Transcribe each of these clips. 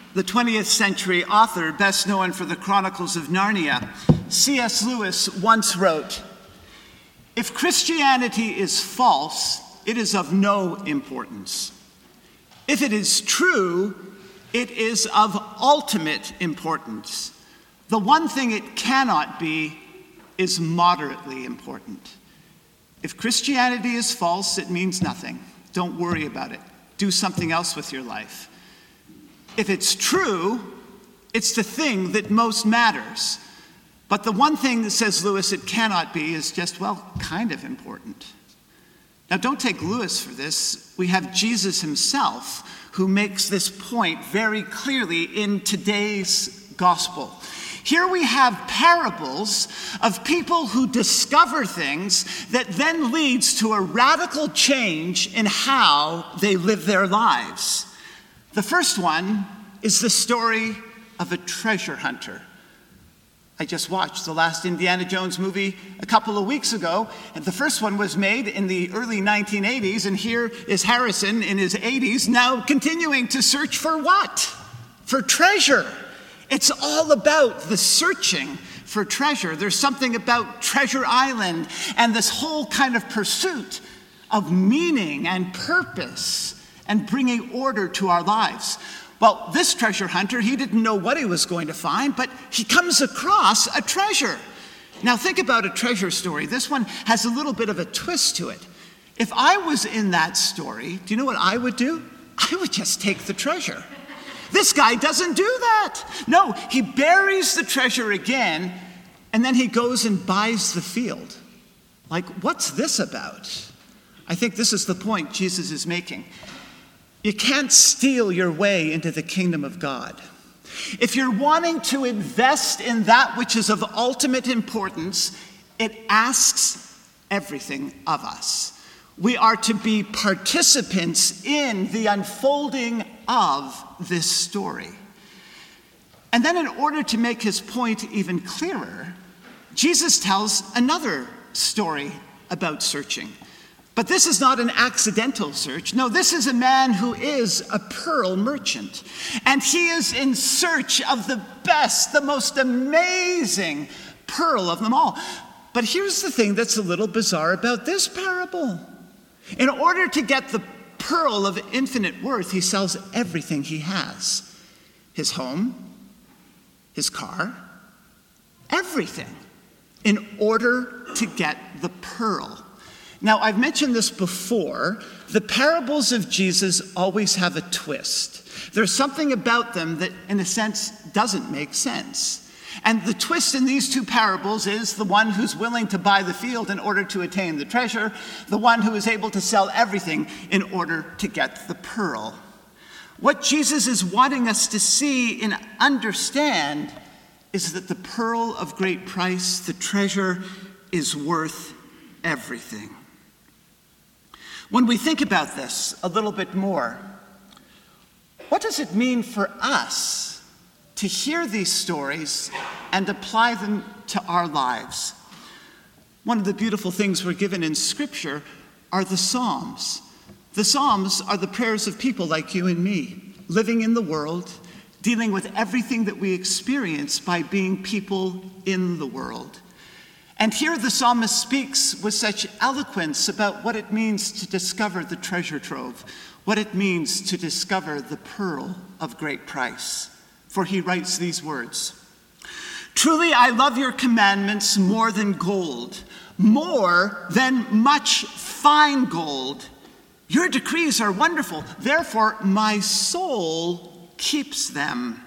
The 20th century author, best known for the Chronicles of Narnia, C.S. Lewis once wrote, "If Christianity is false, it is of no importance. If it is true, it is of ultimate importance. The one thing it cannot be is moderately important. If Christianity is false, it means nothing. Don't worry about it. Do something else with your life. If it's true, it's the thing that most matters. But the one thing that, says Lewis, it cannot be is just, well, kind of important." Now, don't take Lewis for this. We have Jesus himself who makes this point very clearly in today's gospel. Here we have parables of people who discover things that then leads to a radical change in how they live their lives. The first one is the story of a treasure hunter. I just watched the last Indiana Jones movie a couple of weeks ago, and the first one was made in the early 1980s, and here is Harrison in his 80s now continuing to search for what? For treasure. It's all about the searching for treasure. There's something about Treasure Island and this whole kind of pursuit of meaning and purpose and bringing order to our lives. Well, this treasure hunter, he didn't know what he was going to find, but he comes across a treasure. Now think about a treasure story. This one has a little bit of a twist to it. If I was in that story, do you know what I would do? I would just take the treasure. This guy doesn't do that. No, he buries the treasure again, and then he goes and buys the field. Like, what's this about? I think this is the point Jesus is making. You can't steal your way into the kingdom of God. If you're wanting to invest in that which is of ultimate importance, it asks everything of us. We are to be participants in the unfolding of this story. And then in order to make his point even clearer, Jesus tells another story about searching. But this is not an accidental search. No, this is a man who is a pearl merchant. And he is in search of the best, the most amazing pearl of them all. But here's the thing that's a little bizarre about this parable. In order to get the pearl of infinite worth, he sells everything he has. His home, his car, everything, in order to get the pearl. Now, I've mentioned this before. The parables of Jesus always have a twist. There's something about them that, in a sense, doesn't make sense. And the twist in these two parables is the one who's willing to buy the field in order to attain the treasure, the one who is able to sell everything in order to get the pearl. What Jesus is wanting us to see and understand is that the pearl of great price, the treasure, is worth everything. When we think about this a little bit more, what does it mean for us to hear these stories and apply them to our lives? One of the beautiful things we're given in Scripture are the Psalms. The Psalms are the prayers of people like you and me, living in the world, dealing with everything that we experience by being people in the world. And here the psalmist speaks with such eloquence about what it means to discover the treasure trove, what it means to discover the pearl of great price. For he writes these words, "Truly I love your commandments more than gold, more than much fine gold. Your decrees are wonderful, therefore my soul keeps them."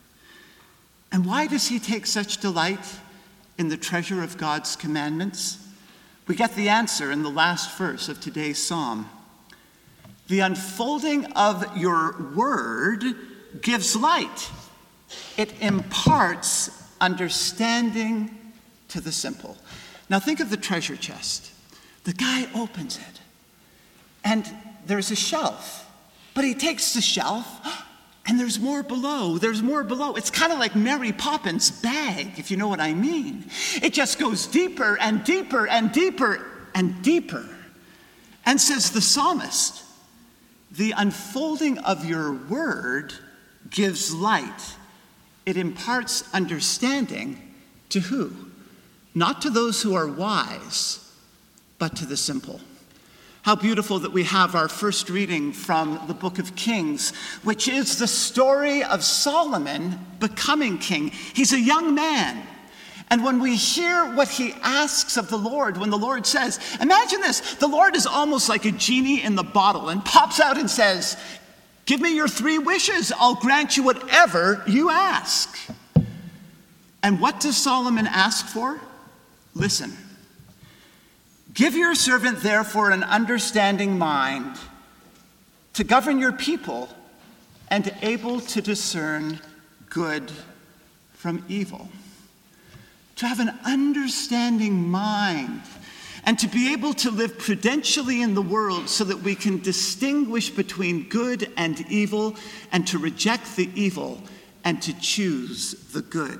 And why does he take such delight in the treasure of God's commandments? We get the answer in the last verse of today's psalm. "The unfolding of your word gives light. It imparts understanding to the simple." Now think of the treasure chest. The guy opens it, and there's a shelf. But he takes the shelf, and there's more below. There's more below. It's kind of like Mary Poppins' bag, if you know what I mean. It just goes deeper and deeper and deeper and deeper. And says the psalmist, "The unfolding of your word gives light. It imparts understanding to who? Not to those who are wise, but to the simple. How beautiful that we have our first reading from the book of Kings, which is the story of Solomon becoming king. He's a young man. And when we hear what he asks of the Lord, when the Lord says, imagine this, the Lord is almost like a genie in the bottle and pops out and says, give me your 3 wishes, I'll grant you whatever you ask. And what does Solomon ask for? Listen. Give your servant, therefore, an understanding mind to govern your people and able to discern good from evil. To have an understanding mind and to be able to live prudentially in the world so that we can distinguish between good and evil and to reject the evil and to choose the good.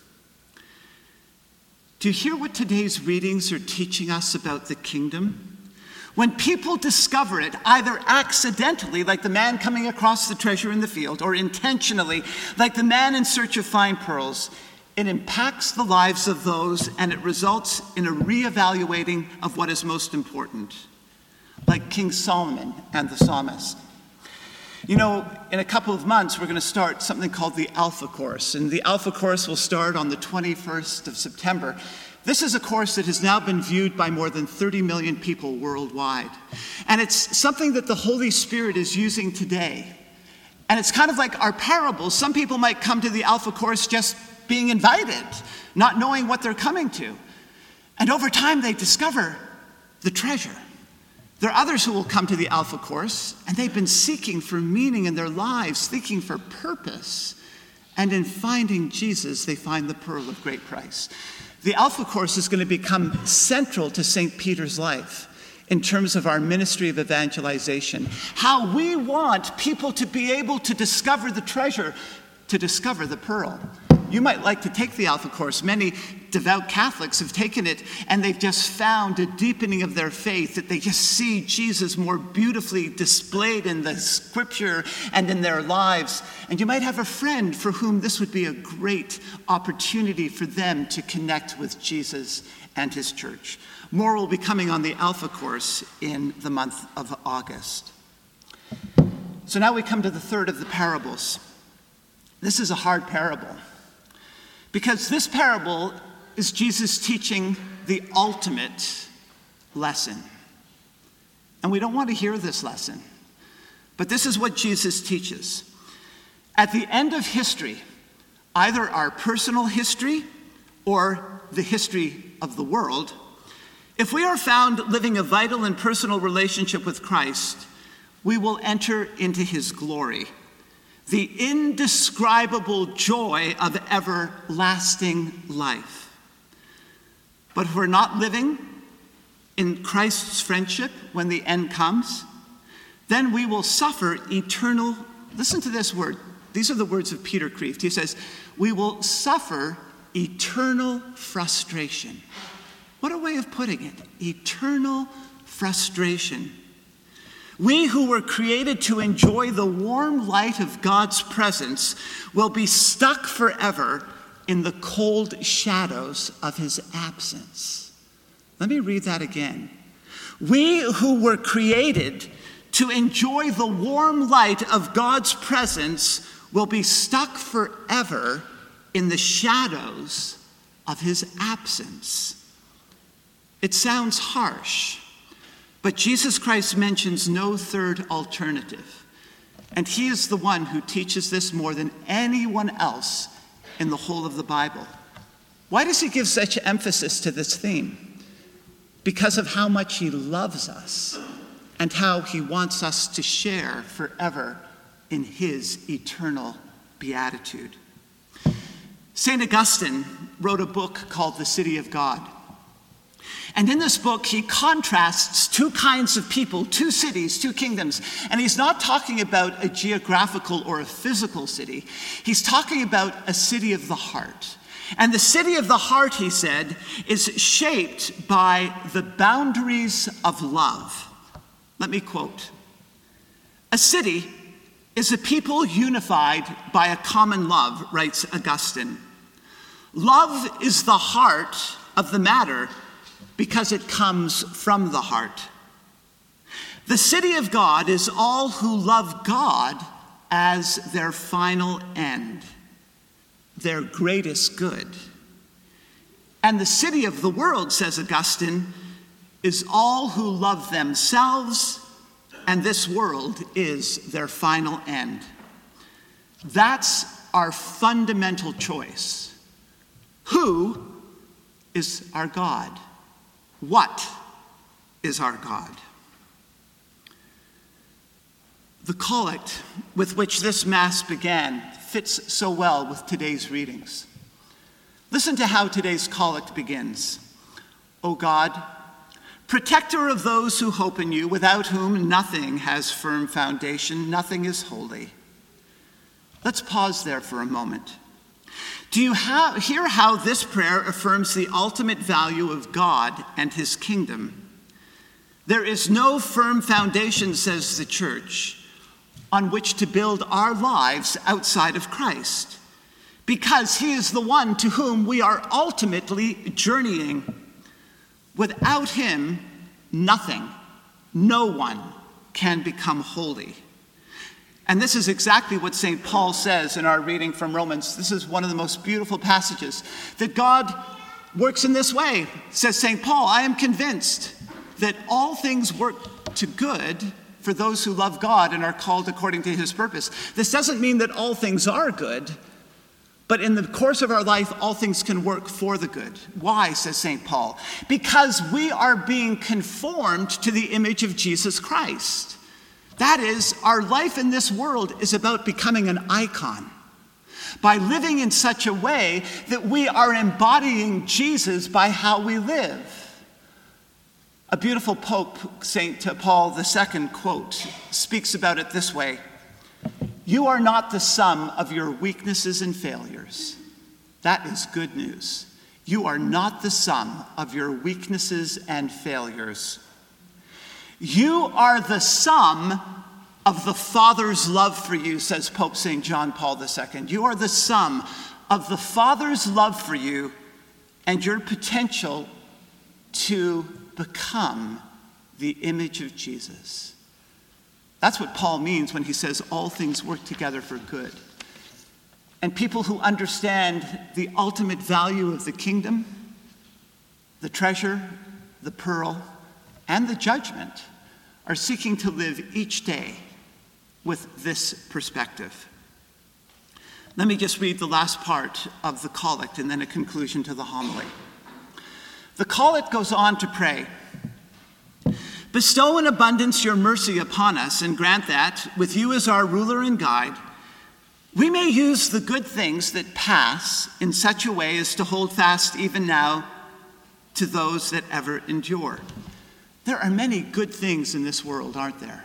Do you hear what today's readings are teaching us about the kingdom? When people discover it, either accidentally, like the man coming across the treasure in the field, or intentionally, like the man in search of fine pearls, it impacts the lives of those and it results in a reevaluating of what is most important, like King Solomon and the psalmist. You know, in a couple of months, we're going to start something called the Alpha Course, and the Alpha Course will start on the 21st of September. This is a course that has now been viewed by more than 30 million people worldwide, and it's something that the Holy Spirit is using today. And it's kind of like our parables. Some people might come to the Alpha Course just being invited, not knowing what they're coming to. And over time, they discover the treasure. There are others who will come to the Alpha Course, and they've been seeking for meaning in their lives, seeking for purpose. And in finding Jesus, they find the pearl of great price. The Alpha Course is going to become central to St. Peter's life in terms of our ministry of evangelization. How we want people to be able to discover the treasure, to discover the pearl. You might like to take the Alpha Course. Many devout Catholics have taken it, and they've just found a deepening of their faith, that they just see Jesus more beautifully displayed in the scripture and in their lives. And you might have a friend for whom this would be a great opportunity for them to connect with Jesus and his church. More will be coming on the Alpha Course in the month of August. So now we come to the third of the parables. This is a hard parable, because this parable is Jesus teaching the ultimate lesson. And we don't want to hear this lesson, but this is what Jesus teaches. At the end of history, either our personal history or the history of the world, if we are found living a vital and personal relationship with Christ, we will enter into his glory, the indescribable joy of everlasting life. But if we're not living in Christ's friendship when the end comes, then we will suffer eternal, listen to this word, these are the words of Peter Kreeft. He says, we will suffer eternal frustration. What a way of putting it, eternal frustration. We who were created to enjoy the warm light of God's presence will be stuck forever in the cold shadows of his absence. Let me read that again. We who were created to enjoy the warm light of God's presence will be stuck forever in the shadows of his absence. It sounds harsh, but Jesus Christ mentions no third alternative. And he is the one who teaches this more than anyone else in the whole of the Bible. Why does he give such emphasis to this theme? Because of how much he loves us and how he wants us to share forever in his eternal beatitude. St. Augustine wrote a book called The City of God. And in this book, he contrasts two kinds of people, two cities, two kingdoms. And he's not talking about a geographical or a physical city. He's talking about a city of the heart. And the city of the heart, he said, is shaped by the boundaries of love. Let me quote. A city is a people unified by a common love, writes Augustine. Love is the heart of the matter because it comes from the heart. The city of God is all who love God as their final end, their greatest good. And the city of the world, says Augustine, is all who love themselves, and this world is their final end. That's our fundamental choice. Who is our God? What is our God? The collect with which this Mass began fits so well with today's readings. Listen to how today's collect begins. O God, protector of those who hope in you, without whom nothing has firm foundation, nothing is holy. Let's pause there for a moment. Do you hear how this prayer affirms the ultimate value of God and his kingdom? There is no firm foundation, says the Church, on which to build our lives outside of Christ, because he is the one to whom we are ultimately journeying. Without him, nothing, no one can become holy. And this is exactly what St. Paul says in our reading from Romans. This is one of the most beautiful passages, that God works in this way. Says St. Paul, I am convinced that all things work to good for those who love God and are called according to his purpose. This doesn't mean that all things are good, but in the course of our life, all things can work for the good. Why, says St. Paul? Because we are being conformed to the image of Jesus Christ. That is, our life in this world is about becoming an icon by living in such a way that we are embodying Jesus by how we live. A beautiful Pope, St. Paul II, quote, speaks about it this way. You are not the sum of your weaknesses and failures. That is good news. You are not the sum of your weaknesses and failures. You are the sum of the Father's love for you, says Pope St. John Paul II. You are the sum of the Father's love for you and your potential to become the image of Jesus. That's what Paul means when he says all things work together for good. And people who understand the ultimate value of the kingdom, the treasure, the pearl, and the judgment are seeking to live each day with this perspective. Let me just read the last part of the collect and then a conclusion to the homily. The collect goes on to pray, bestow in abundance your mercy upon us and grant that, with you as our ruler and guide, we may use the good things that pass in such a way as to hold fast even now to those that ever endure. There are many good things in this world, aren't there?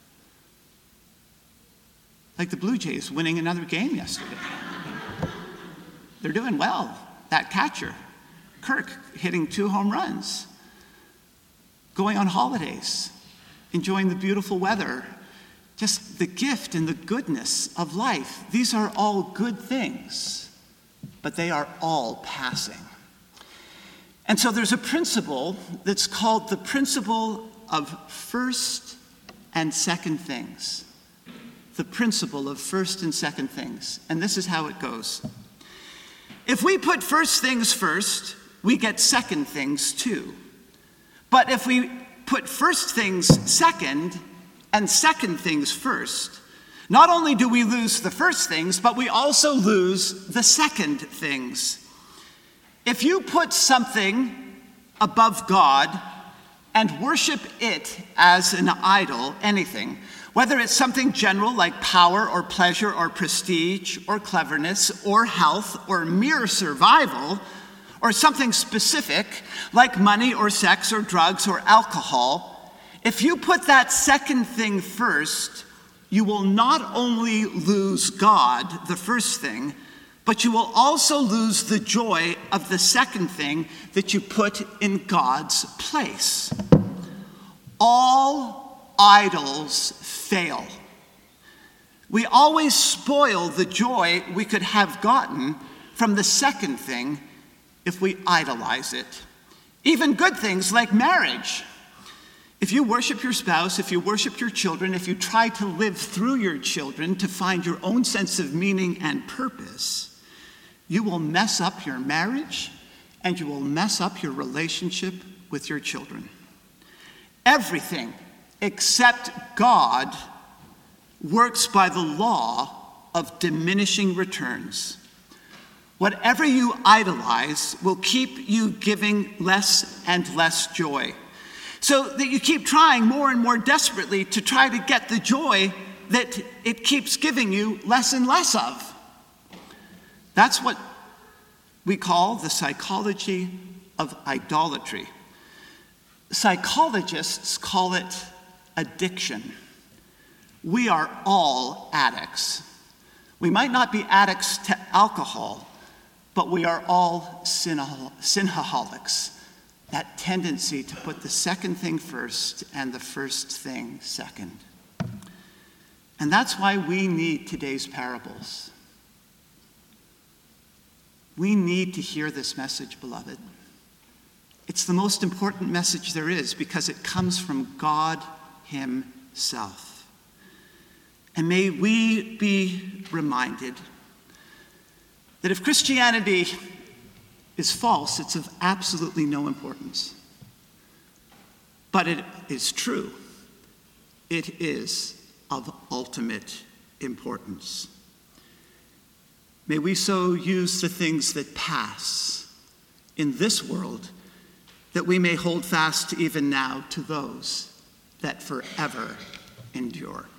Like the Blue Jays winning another game yesterday. They're doing well. That catcher, Kirk, hitting 2 home runs. Going on holidays, enjoying the beautiful weather, just the gift and the goodness of life. These are all good things, but they are all passing. And so there's a principle that's called the principle of first and second things. The principle of first and second things. And this is how it goes. If we put first things first, we get second things too. But if we put first things second and second things first, not only do we lose the first things, but we also lose the second things. If you put something above God and worship it as an idol, anything, whether it's something general like power or pleasure or prestige or cleverness or health or mere survival, or something specific like money or sex or drugs or alcohol, if you put that second thing first, you will not only lose God, the first thing, but you will also lose the joy of the second thing that you put in God's place. All idols fail. We always spoil the joy we could have gotten from the second thing if we idolize it. Even good things like marriage. If you worship your spouse, if you worship your children, if you try to live through your children to find your own sense of meaning and purpose, you will mess up your marriage and you will mess up your relationship with your children. Everything except God works by the law of diminishing returns. Whatever you idolize will keep you giving less and less joy, so that you keep trying more and more desperately to try to get the joy that it keeps giving you less and less of. That's what we call the psychology of idolatry. Psychologists call it addiction. We are all addicts. We might not be addicts to alcohol, but we are all sinaholics. That tendency to put the second thing first and the first thing second. And that's why we need today's parables. We need to hear this message, beloved. It's the most important message there is because it comes from God Himself. And may we be reminded that if Christianity is false, it's of absolutely no importance. But it is true. It is of ultimate importance. May we so use the things that pass in this world that we may hold fast even now to those that forever endure.